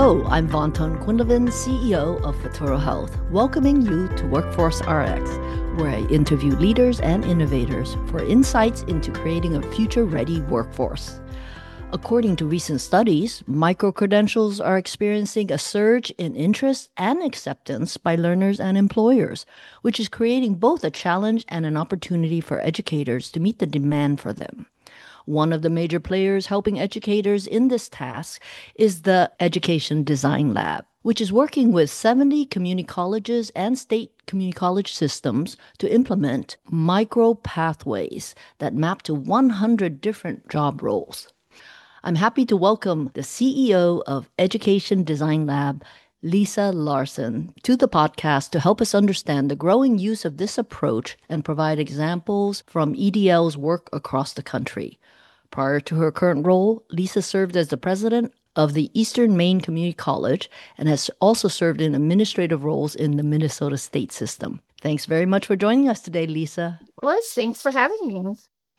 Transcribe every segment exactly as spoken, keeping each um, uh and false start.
Hello, I'm Vonton Quinlivan, C E O of Futuro Health, welcoming you to Workforce R X, where I interview leaders and innovators for insights into creating a future-ready workforce. According to recent studies, micro-credentials are experiencing a surge in interest and acceptance by learners and employers, which is creating both a challenge and an opportunity for educators to meet the demand for them. One of the major players helping educators in this task is the Education Design Lab, which is working with seventy community colleges and state community college systems to implement micro pathways that map to one hundred different job roles. I'm happy to welcome the C E O of Education Design Lab, Lisa Larson, to the podcast to help us understand the growing use of this approach and provide examples from E D L's work across the country. Prior to her current role, Lisa served as the president of the Eastern Maine Community College and has also served in administrative roles in the Minnesota state system. Thanks very much for joining us today, Lisa. Well, thanks for having me.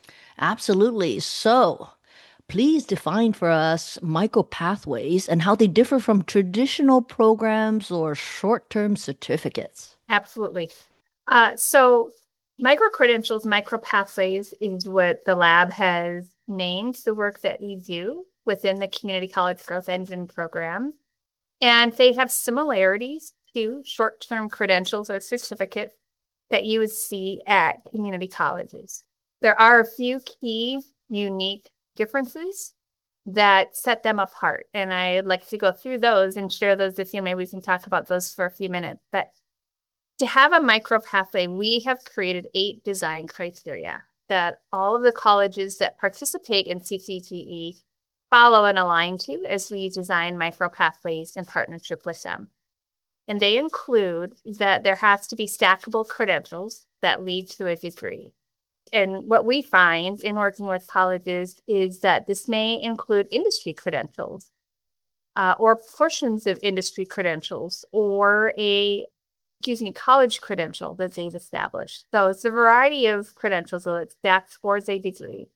Absolutely. So, please define for us micropathways and how they differ from traditional programs or short-term certificates. Absolutely. Uh, so micro-credentials, micro-pathways is what the lab has named the work that we do within the Community College Growth Engine program. And they have similarities to short-term credentials or certificates that you would see at community colleges. There are a few key, unique differences that set them apart. And I'd like to go through those and share those with you. Maybe we can talk about those for a few minutes. But to have a micro pathway, we have created eight design criteria that all of the colleges that participate in C C G E follow and align to as we design micro pathways in partnership with them. And they include that there has to be stackable credentials that lead to a degree. And what we find in working with colleges is that this may include industry credentials uh, or portions of industry credentials or a excuse me, college credential that they've established. So it's a variety of credentials that stacks towards a degree.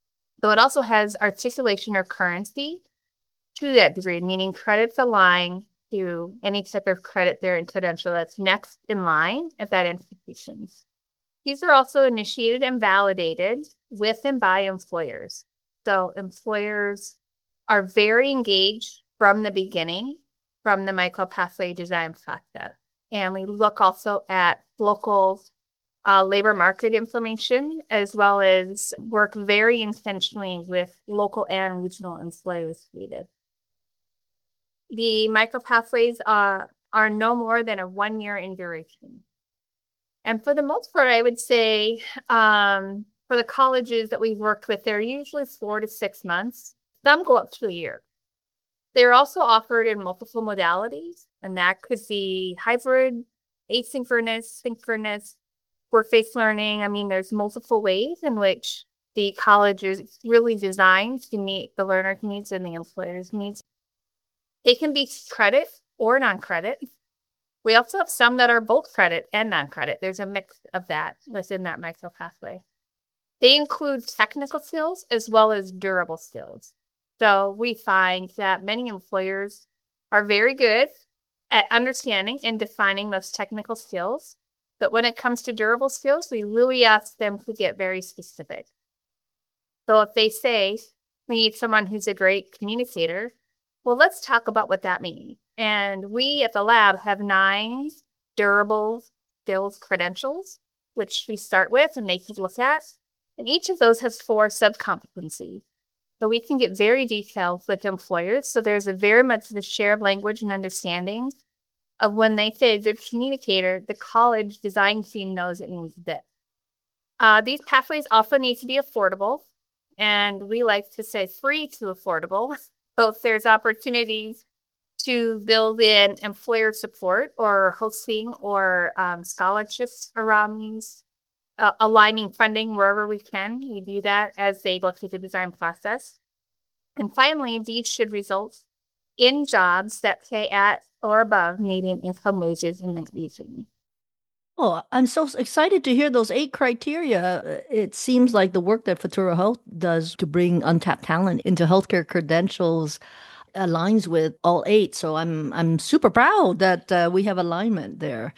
So it also has articulation or currency to that degree, meaning credits align to any type of credit bearing credential that's next in line at that institution. These are also initiated and validated with and by employers. So employers are very engaged from the beginning, from the micro pathway design process. And we look also at local uh, labor market information, as well as work very intentionally with local and regional employers needed. The micro pathways are, are no more than a one year in duration. And for the most part, I would say um, for the colleges that we've worked with, they're usually four to six months. Some go up to a year. They're also offered in multiple modalities, and that could be hybrid, asynchronous, synchronous, work-based learning. I mean, there's multiple ways in which the college is really designed to meet the learner's needs and the employer's needs. They can be credit or non-credit. We also have some that are both credit and non-credit. There's a mix of that within that micro pathway. They include technical skills as well as durable skills. So we find that many employers are very good at understanding and defining those technical skills. But when it comes to durable skills, we really ask them to get very specific. So if they say, we need someone who's a great communicator, well, let's talk about what that means. And we at the lab have nine durable skills credentials, which we start with and they can look at. And each of those has four subcompetencies. So we can get very detailed with employers. So there's a very much the shared language and understanding of when they say they're a communicator, the college design team knows it means this. Uh, these pathways also need to be affordable. And we like to say free to affordable. So if there's opportunities to build in employer support or hosting or um, scholarships around these, Uh, aligning funding wherever we can. We do that as they go through the design process. And finally, these should result in jobs that pay at or above median income wages in the region. Oh, I'm so excited to hear those eight criteria. It seems like the work that Futuro Health does to bring untapped talent into healthcare credentials aligns with all eight. So I'm I'm super proud that uh, we have alignment there.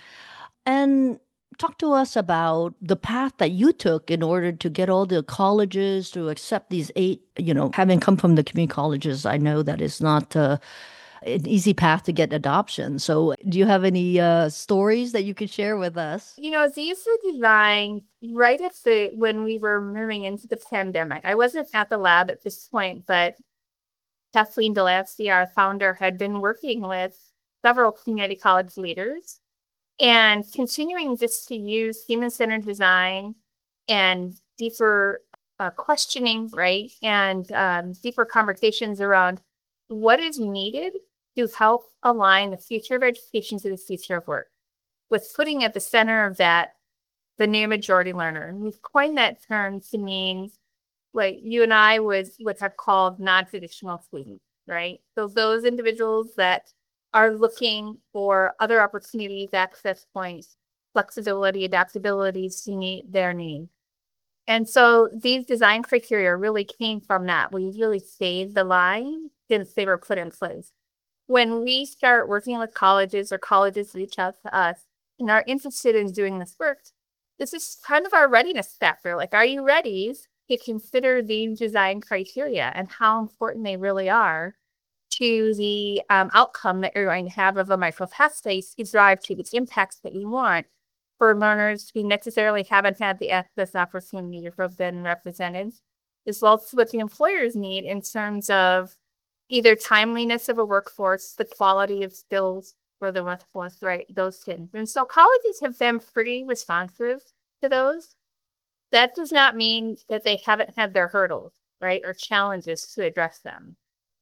And talk to us about the path that you took in order to get all the colleges to accept these eight, you know, having come from the community colleges. I know that it's not uh, an easy path to get adoption. So do you have any uh, stories that you could share with us? You know, these were designed right at the when we were moving into the pandemic. I wasn't at the lab at this point, but Kathleen Delancey, our founder, had been working with several community college leaders and continuing just to use human-centered design and deeper uh, questioning, right? And um, deeper conversations around what is needed to help align the future of education to the future of work, with putting at the center of that the new majority learner. And we've coined that term to mean like you and I would, would have called non-traditional students, right? So those individuals that are looking for other opportunities, access points, flexibility, adaptability to meet their needs. And so these design criteria really came from that. We really saved the line since they were put in place. When we start working with colleges or colleges reach out to us and are interested in doing this work, this is kind of our readiness factor. Like, are you ready to consider these design criteria and how important they really are to the um, outcome that you're going to have of a micropathway to drive to its impacts that you want for learners who necessarily haven't had the access opportunity or have been represented, as well as what the employers need in terms of either timeliness of a workforce, the quality of skills for the workforce, right? Those things. And so colleges have been pretty responsive to those. That does not mean that they haven't had their hurdles, right? Or challenges to address them.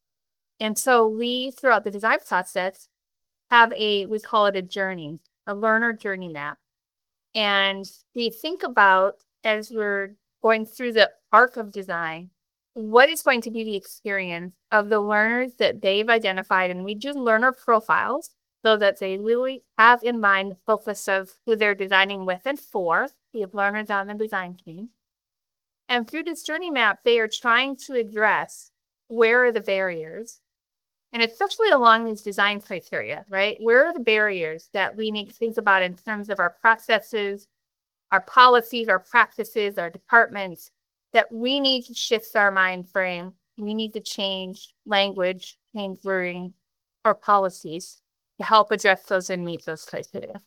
And so we, throughout the design process, have a, we call it a journey, a learner journey map. And we think about, as we're going through the arc of design, what is going to be the experience of the learners that they've identified. And we do learner profiles so that they really have in mind the focus of who they're designing with and for. We have learners on the design team. And through this journey map, they are trying to address where are the barriers, and especially along these design criteria, right? Where are the barriers that we need to think about in terms of our processes, our policies, our practices, our departments, that we need to shift our mind frame. We need to change language, change wording, or policies to help address those and meet those criteria.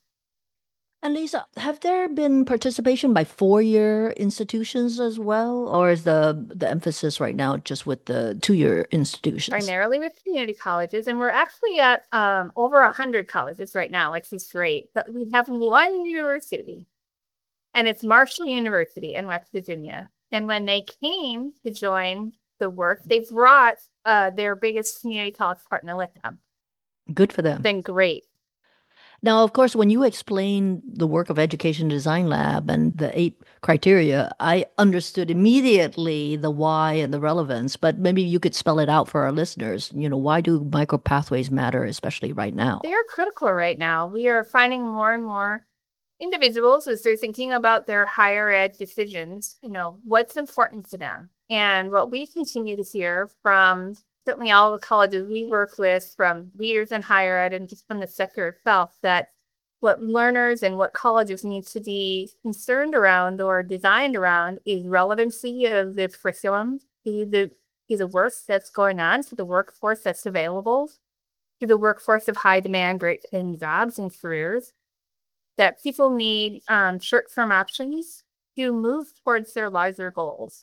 And Lisa, have there been participation by four-year institutions as well, or is the the emphasis right now just with the two-year institutions? Primarily with community colleges, and we're actually at um, over a hundred colleges right now, which is great. But we have one university, and it's Marshall University in West Virginia. And when they came to join the work, they brought uh, their biggest community college partner with them. Good for them. Been great. Now, of course, when you explained the work of Education Design Lab and the eight criteria, I understood immediately the why and the relevance, but maybe you could spell it out for our listeners. You know, why do micropathways matter, especially right now? They are critical right now. We are finding more and more individuals as they're thinking about their higher ed decisions, you know, what's important to them. And what we continue to hear from certainly all the colleges we work with, from leaders in higher ed and just from the sector itself, that what learners and what colleges need to be concerned around or designed around is relevancy of the curriculum to the, to the work that's going on, to the workforce that's available, to the workforce of high demand, great paying jobs and careers, that people need um, short-term options to move towards their larger goals.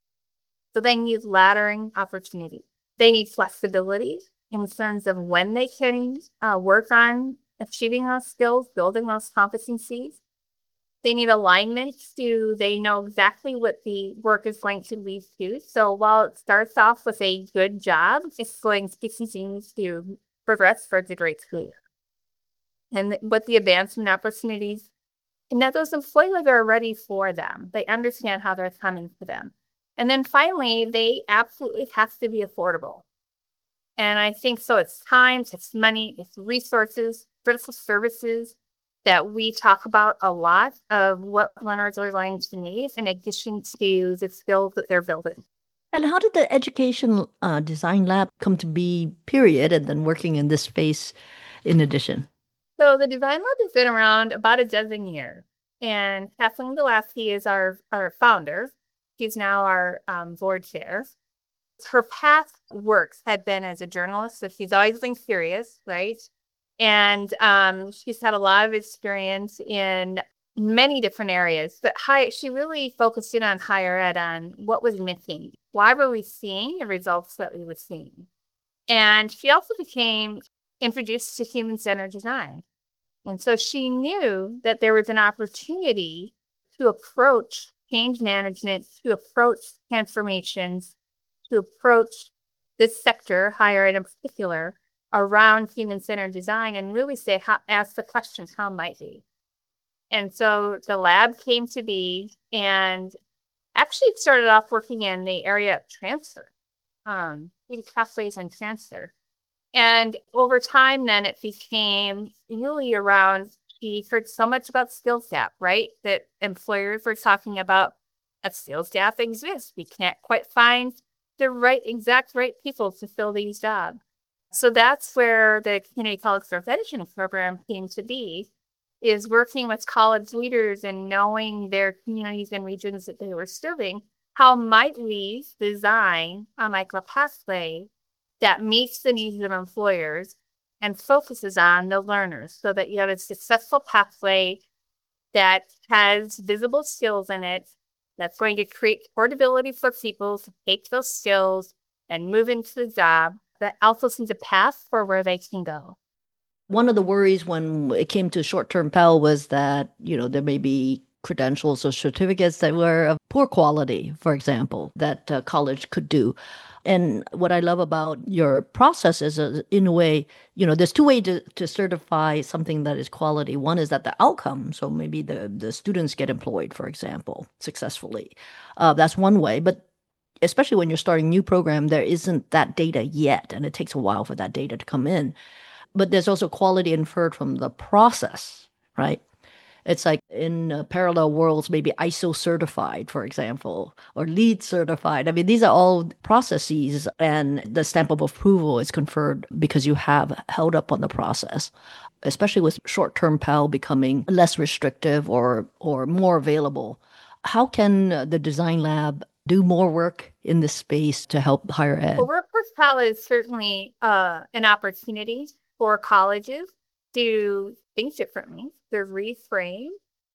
So they need laddering opportunities. They need flexibility in terms of when they can uh, work on achieving those skills, building those competencies. They need alignment to, they know exactly what the work is going to lead to. So while it starts off with a good job, it's going to continue to progress towards a great career. And with the advancement opportunities, and that those employers are ready for them. They understand how they're coming to them. And then finally, they absolutely have to be affordable. And I think so it's time, it's money, it's resources, critical services that we talk about a lot of what learners are going to need in addition to the skills that they're building. And how did the education uh, design lab come to be, period, and then working in this space in addition? So the Design Lab has been around about a dozen years, and Kathleen Gillespie is our, our founder. She's now our um, board chair. Her past works had been as a journalist, so she's always been curious, right? And um, she's had a lot of experience in many different areas, but high, she really focused in on higher ed on what was missing. Why were we seeing the results that we were seeing? And she also became introduced to human-centered design. And so she knew that there was an opportunity to approach change management, to approach transformations, to approach this sector, higher ed in particular, around human-centered design and really say, how, ask the questions, how might we? And so the lab came to be and actually started off working in the area of transfer, um, pathways and transfer. And over time, then it became really around, she heard so much about skills gap, right? That employers were talking about a skills gap exists. We can't quite find the right, exact right people to fill these jobs. So that's where the Community College Growth Edition program came to be, is working with college leaders and knowing their communities and regions that they were serving. How might we design a micropathway that meets the needs of employers and focuses on the learners so that you have a successful pathway that has visible skills in it, that's going to create portability for people to take those skills and move into the job, that also sees a path for where they can go. One of the worries when it came to short-term Pell was that, you know, there may be credentials or certificates that were of poor quality, for example, that uh, college could do. And what I love about your process is, uh, in a way, you know, there's two ways to, to certify something that is quality. One is that the outcome, so maybe the, the students get employed, for example, successfully. Uh, that's one way. But especially when you're starting a new program, there isn't that data yet, and it takes a while for that data to come in. But there's also quality inferred from the process, right? It's like in uh, parallel worlds, maybe I S O certified, for example, or LEED certified. I mean, these are all processes, and the stamp of approval is conferred because you have held up on the process, especially with short-term Pell becoming less restrictive or or more available. How can uh, the design lab do more work in this space to help higher ed? Well, Workforce Pell is certainly uh, an opportunity for colleges to think differently, to reframe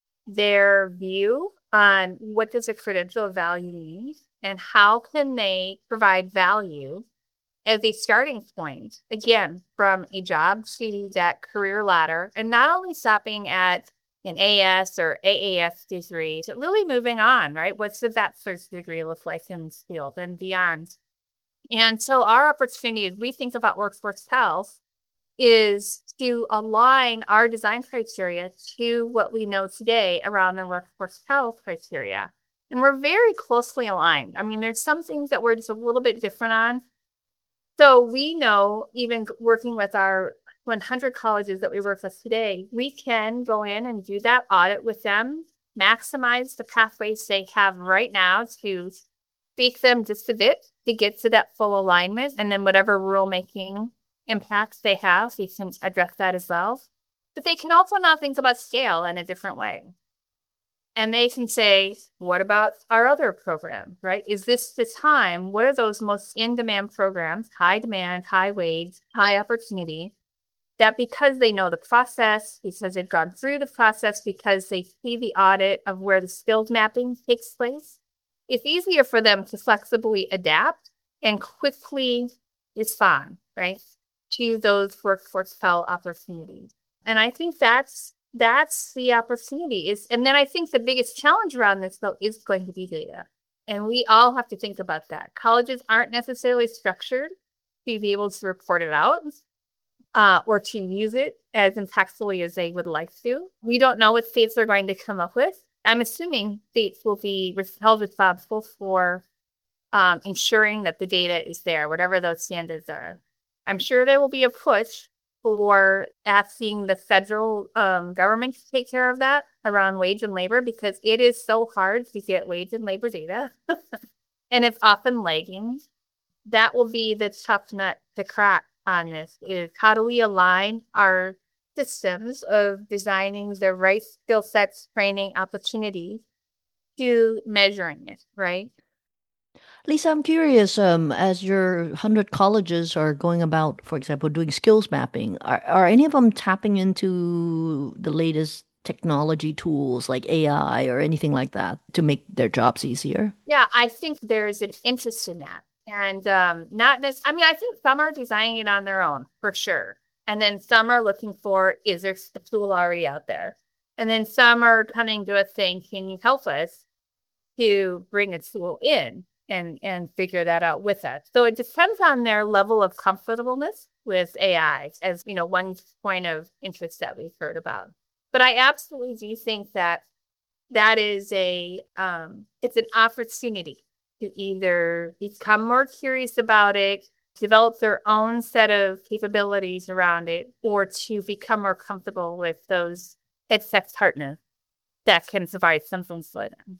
their view on what does a credential of value mean and how can they provide value as a starting point, again, from a job to that career ladder, and not only stopping at an A S or A A S degree, but really moving on, right? What's the bachelor's degree look like in this field and beyond? And so our opportunity as we think about workforce health is to align our design criteria to what we know today around the workforce health criteria. And we're very closely aligned. I mean, there's some things that we're just a little bit different on. So we know, even working with our one hundred colleges that we work with today, we can go in and do that audit with them, maximize the pathways they have right now to speak them just a bit to get to that full alignment. And then whatever rulemaking impacts they have, we can address that as well. But they can also now think about scale in a different way. And they can say, what about our other program, right? Is this the time? What are those most in-demand programs, high demand, high wage, high opportunity, that because they know the process, because they've gone through the process, because they see the audit of where the skills mapping takes place, it's easier for them to flexibly adapt and quickly respond, right, to those workforce Pell opportunities. And I think that's that's the opportunity is, and then I think the biggest challenge around this though is going to be data. And we all have to think about that. Colleges aren't necessarily structured to be able to report it out uh, or to use it as impactfully as they would like to. We don't know what states are going to come up with. I'm assuming states will be held responsible for um, ensuring that the data is there, whatever those standards are. I'm sure there will be a push for asking the federal um, government to take care of that around wage and labor, because it is so hard to get wage and labor data. and it's often lagging. That will be the tough nut to crack on this, is how do we align our systems of designing the right skill sets, training opportunities to measuring it, right? Lisa, I'm curious, um, as your one hundred colleges are going about, for example, doing skills mapping, are, are any of them tapping into the latest technology tools like A I or anything like that to make their jobs easier? Yeah, I think there's an interest in that. And um, not this, I mean, I think some are designing it on their own for sure. And then some are looking for, is there a tool already out there? And then some are coming to us saying, can you help us to bring a tool in and and figure that out with us? So it depends on their level of comfortableness with A I, as you know, one point of interest that we've heard about. But I absolutely do think that that is a um, it's an opportunity to either become more curious about it, develop their own set of capabilities around it, or to become more comfortable with those headset partners that can provide something for them.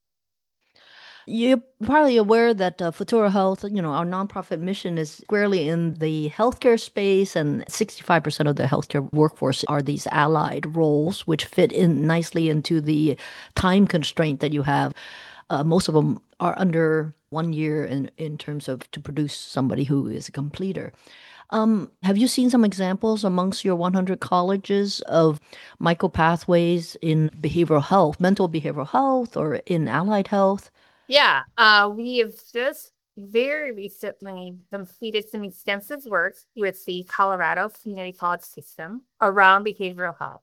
You're probably aware that uh, Futuro Health, you know, our nonprofit mission is squarely in the healthcare space, and sixty-five percent of the healthcare workforce are these allied roles, which fit in nicely into the time constraint that you have. Uh, most of them are under one year in, in terms of to produce somebody who is a completer. Um, have you seen some examples amongst your one hundred colleges of micropathways in behavioral health, mental behavioral health, or in allied health? Yeah, uh, we have just very recently completed some extensive work with the Colorado Community College System around behavioral health.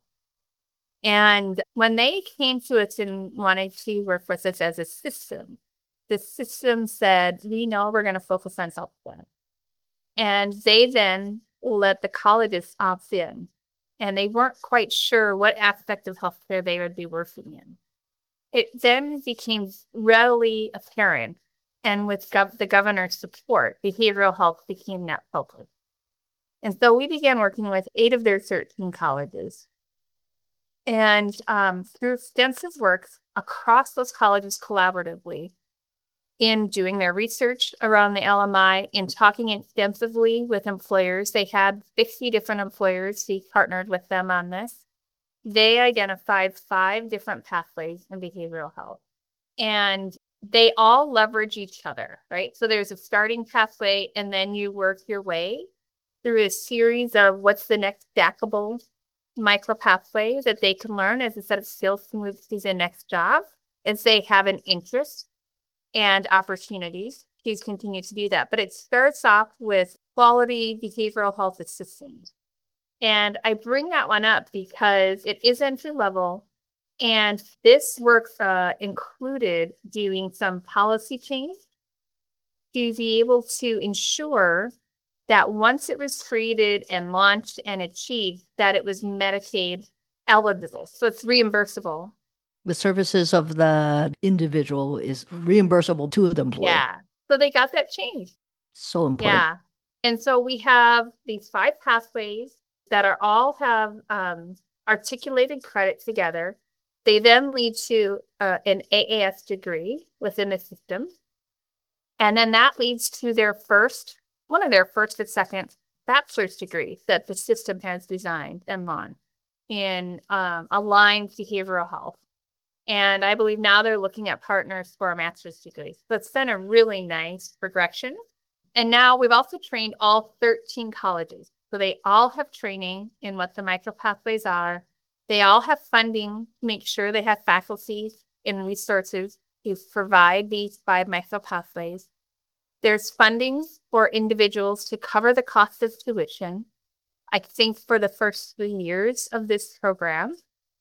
And when they came to us and wanted to work with us as a system, the system said, we know we're going to focus on self-care. And they then let the colleges opt in. And they weren't quite sure what aspect of healthcare they would be working in. It then became readily apparent, and with gov- the governor's support, behavioral health became that focus. And so we began working with eight of their thirteen colleges. And um, through extensive work across those colleges collaboratively in doing their research around the L M I, in talking extensively with employers, they had fifty different employers who partnered with them on this. They identified five different pathways in behavioral health, and they all leverage each other, right? So there's a starting pathway, and then you work your way through a series of what's the next stackable micro pathway that they can learn as a set of skills to move to the next job, as they have an interest and opportunities to continue to do that. But it starts off with quality behavioral health assistance. And I bring that one up because it is entry level. And this work uh, included doing some policy change to be able to ensure that once it was created and launched and achieved, that it was Medicaid eligible. So it's reimbursable. The services of the individual is reimbursable to the employer. Yeah. So they got that changed. So important. Yeah. And so we have these five pathways that are all have um, articulated credit together. They then lead to uh, an A A S degree within the system. And then that leads to their first, one of their first and second bachelor's degrees that the system has designed and launched in um, aligned behavioral health. And I believe now they're looking at partners for a master's degree. So it's been a really nice progression. And now we've also trained all thirteen colleges. So they all have training in what the micro pathways are. They all have funding to make sure they have faculty and resources to provide these five micro pathways. There's funding for individuals to cover the cost of tuition, I think, for the first three years of this program.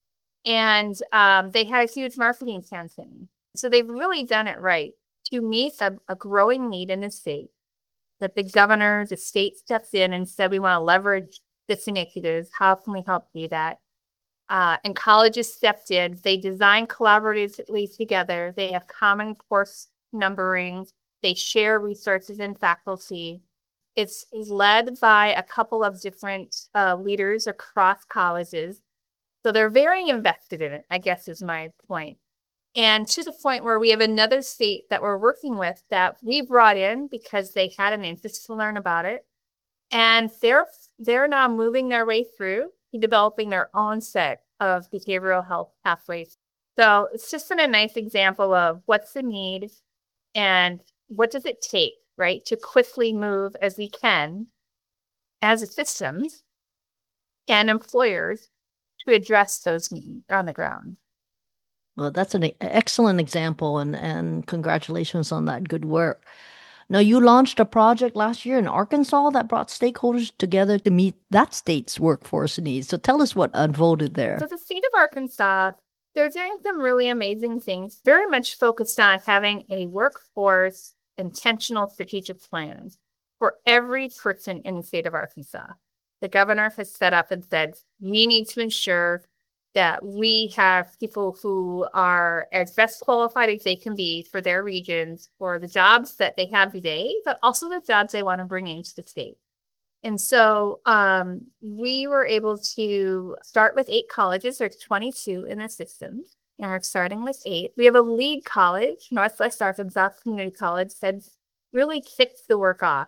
And um, they had a huge marketing campaign. So they've really done it right to meet a, a growing need in the state. That the governor, the state steps in and said, we want to leverage this initiative. How can we help do that? Uh, and colleges stepped in. They designed collaboratively together. They have common course numbering. They share resources and faculty. It's led by a couple of different uh, leaders across colleges. So they're very invested in it, I guess is my point. And to the point where we have another state that we're working with that we brought in because they had an interest to learn about it. And they're they're now moving their way through developing their own set of behavioral health pathways. So it's just been a nice example of what's the need and what does it take, right, to quickly move as we can as a systems and employers to address those needs on the ground. Well, that's an e- excellent example, and, and congratulations on that good work. Now, you launched a project last year in Arkansas that brought stakeholders together to meet that state's workforce needs. So tell us what unfolded there. So the state of Arkansas, they're doing some really amazing things, very much focused on having a workforce intentional strategic plan for every person in the state of Arkansas. The governor has set up and said, we need to ensure that we have people who are as best qualified as they can be for their regions, for the jobs that they have today, but also the jobs they want to bring into the state. And so um, we were able to start with eight colleges. There's twenty-two in the system, and we're starting with eight. We have a lead college, Northwest Arkansas Community College, that really kicks the work off.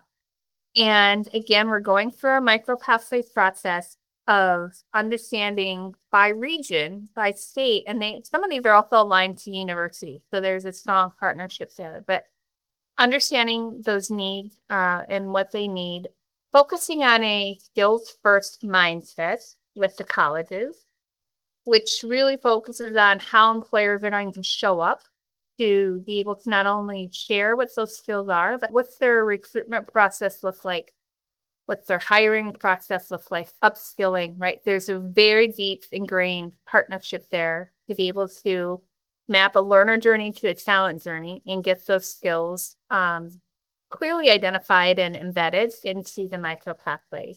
And again, we're going through a micro pathways process of understanding by region, by state, and they some of these are also aligned to university. So there's a strong partnership there. But understanding those needs uh, and what they need, focusing on a skills first mindset with the colleges, which really focuses on how employers are going to show up to be able to not only share what those skills are, but what's their recruitment process look like, what's their hiring process look like, upskilling, right? There's a very deep ingrained partnership there to be able to map a learner journey to a talent journey and get those skills um, clearly identified and embedded into the micro pathways.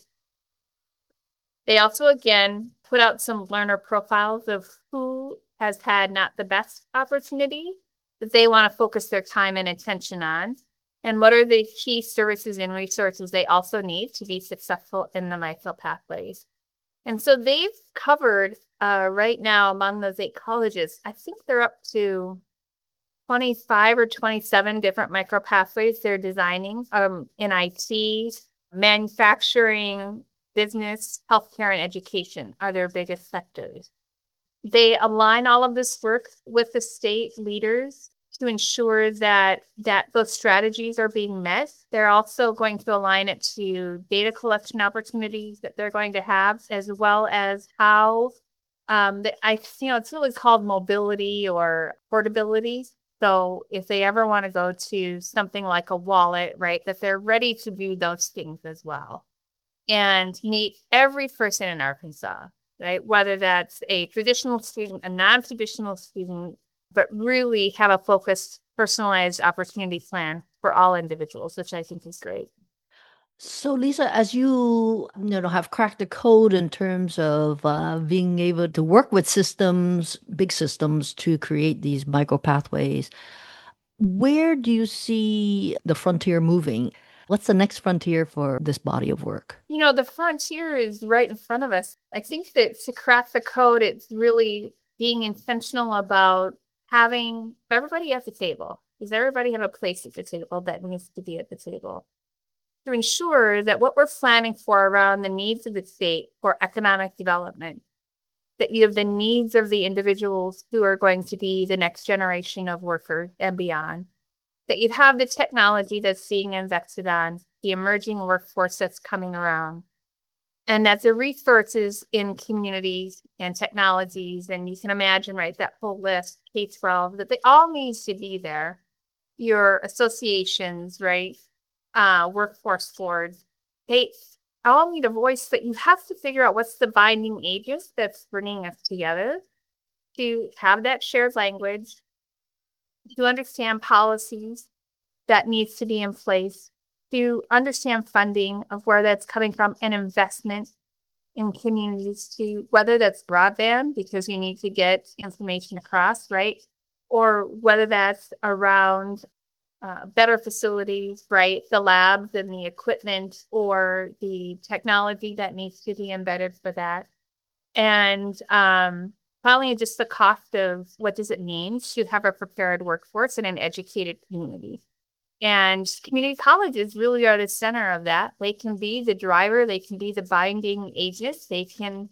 They also, again, put out some learner profiles of who has had not the best opportunity that they want to focus their time and attention on, and what are the key services and resources they also need to be successful in the micro pathways. And so they've covered uh, right now among those eight colleges, I think they're up to twenty-five or twenty-seven different micro pathways they're designing um, in I T, manufacturing, business, healthcare, and education are their biggest sectors. They align all of this work with the state leaders to ensure that that those strategies are being met. They're also going to align it to data collection opportunities that they're going to have, as well as how um, the, I you know it's really called mobility or portability. So if they ever want to go to something like a wallet, right, that they're ready to do those things as well, and meet every person in Arkansas, right, whether that's a traditional student, a non-traditional student, but really have a focused, personalized opportunity plan for all individuals, which I think is great. So, Lisa, as you you know have cracked the code in terms of uh, being able to work with systems, big systems, to create these micro pathways, where do you see the frontier moving? What's the next frontier for this body of work? You know, the frontier is right in front of us. I think that to crack the code, it's really being intentional about having everybody at the table. Does everybody have a place at the table that needs to be at the table? To ensure that what we're planning for around the needs of the state for economic development, that you have the needs of the individuals who are going to be the next generation of workers and beyond, that you have the technology that's being invested on, the emerging workforce that's coming around, and that the resources in communities and technologies, and you can imagine, right, that whole list, K twelve, that they all need to be there. Your associations, right, uh, workforce boards, they all need a voice, but you have to figure out what's the binding agent that's bringing us together to have that shared language, to understand policies that needs to be in place, to understand funding of where that's coming from, and investment in communities, to whether that's broadband because you need to get information across, right? Or whether that's around uh, better facilities, right? The labs and the equipment or the technology that needs to be embedded for that. And um, Finally, just the cost of what does it mean to have a prepared workforce and an educated community. And community colleges really are the center of that. They can be the driver, they can be the binding agent, they can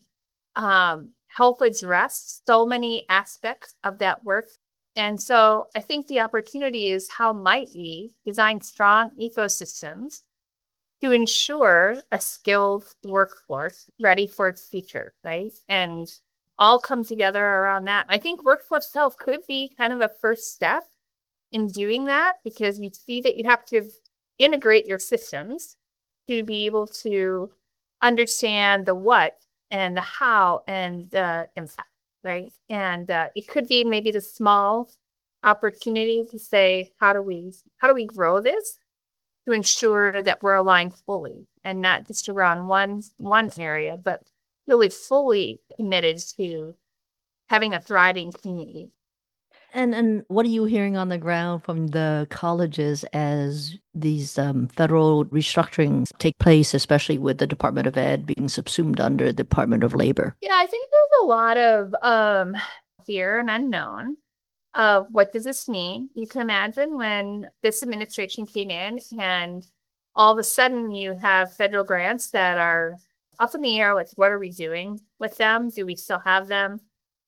um, help address so many aspects of that work. And so I think the opportunity is how might we design strong ecosystems to ensure a skilled workforce ready for its future, right? And all come together around that. I think workforce health could be kind of a first step in doing that, because you see that you have to integrate your systems to be able to understand the what and the how and the impact, right? And uh, it could be maybe the small opportunity to say, how do we how do we grow this to ensure that we're aligned fully and not just around one one area, but really fully committed to having a thriving community. And and what are you hearing on the ground from the colleges as these um, federal restructurings take place, especially with the Department of Ed being subsumed under the Department of Labor? Yeah, I think there's a lot of um, fear and unknown of what does this mean. You can imagine when this administration came in and all of a sudden you have federal grants that are up in the air with what are we doing with them? Do we still have them?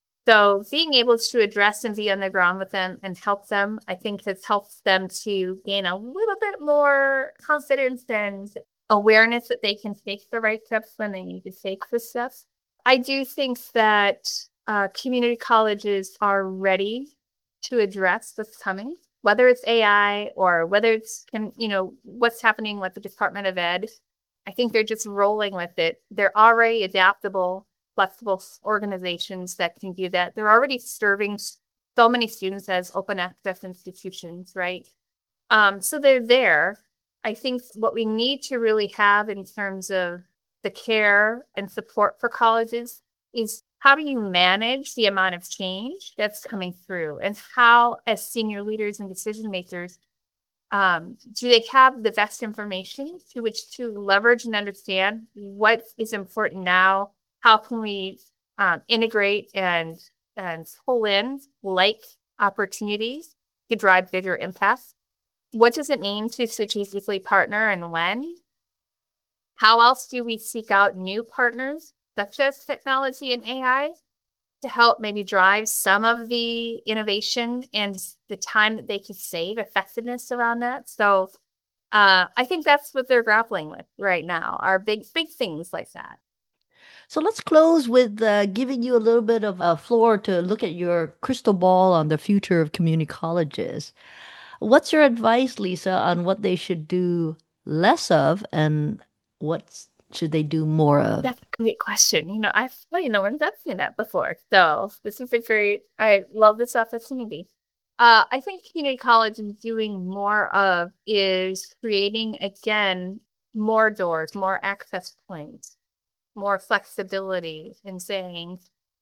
So being able to address and be on the ground with them and help them, I think has helped them to gain a little bit more confidence and awareness that they can take the right steps when they need to take the steps. I do think that uh, community colleges are ready to address what's coming, whether it's A I or whether it's, you know, what's happening with the Department of Ed. I think they're just rolling with it. They're already adaptable, flexible organizations that can do that. They're already serving so many students as open access institutions, right? Um, so they're there. I think what we need to really have in terms of the care and support for colleges is how do you manage the amount of change that's coming through, and how, as senior leaders and decision makers, um, do they have the best information to which to leverage and understand what is important now? How can we um, integrate and and pull in like opportunities to drive bigger impacts? What does it mean to strategically partner, and when? How else do we seek out new partners, such as technology and A I, to help maybe drive some of the innovation and the time that they could save, effectiveness around that? So uh, I think that's what they're grappling with right now, are big, big things like that. So let's close with uh, giving you a little bit of a floor to look at your crystal ball on the future of community colleges. What's your advice, Lisa, on what they should do less of and what should they do more of? That's a great question. You know, I've, well, you know, we've never seen that before. So this is a great, I love this opportunity. Uh, I think community college is doing more of is creating, again, more doors, more access points, more flexibility in saying,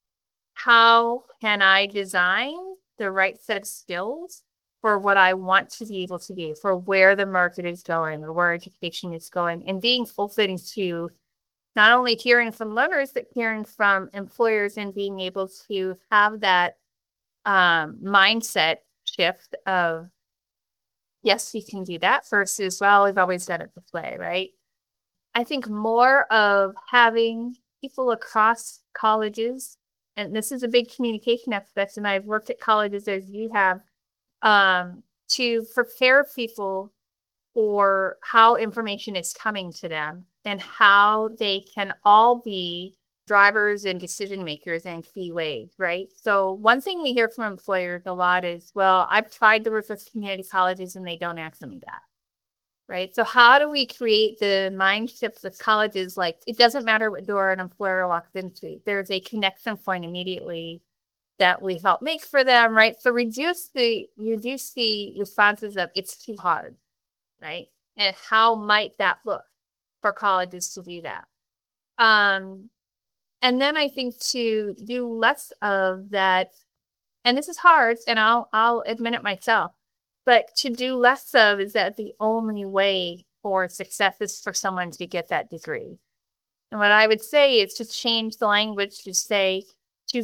how can I design the right set of skills for what I want to be able to do, for where the market is going or where education is going, and being open to not only hearing from learners, but hearing from employers, and being able to have that um, mindset shift of, yes, you can do that, versus, well, we've always done it this way, right? I think more of having people across colleges, and this is a big communication aspect, and I've worked at colleges as you have, um, to prepare people for how information is coming to them and how they can all be drivers and decision makers in key ways, right? So one thing we hear from employers a lot is, well, I've tried to work with community colleges and they don't ask me that, right? So how do we create the mindships of colleges? Like, it doesn't matter what door an employer walks into, there's a connection point immediately that we help make for them, right? So reduce the reduce the responses of it's too hard, right? And how might that look for colleges to do that? Um, and then I think to do less of that, and this is hard, and I'll I'll admit it myself, but to do less of is that the only way for success is for someone to get that degree. And what I would say is to change the language to say, to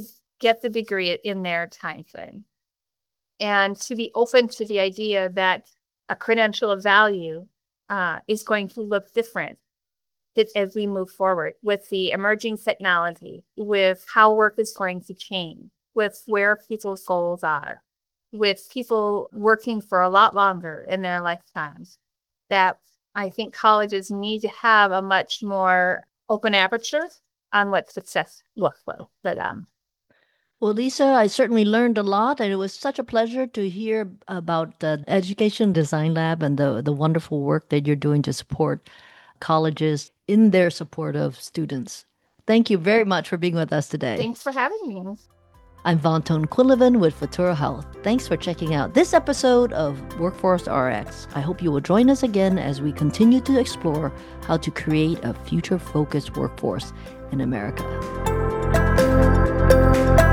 get the degree in their time frame. And to be open to the idea that a credential of value uh, is going to look different as we move forward with the emerging technology, with how work is going to change, with where people's goals are, with people working for a lot longer in their lifetimes, that I think colleges need to have a much more open aperture on what success looks like for them. Well, Lisa, I certainly learned a lot, and it was such a pleasure to hear about the Education Design Lab and the, the wonderful work that you're doing to support colleges in their support of students. Thank you very much for being with us today. Thanks for having me. I'm Vaughn Quinlivan with Futuro Health. Thanks for checking out this episode of Workforce R X. I hope you will join us again as we continue to explore how to create a future-focused workforce in America.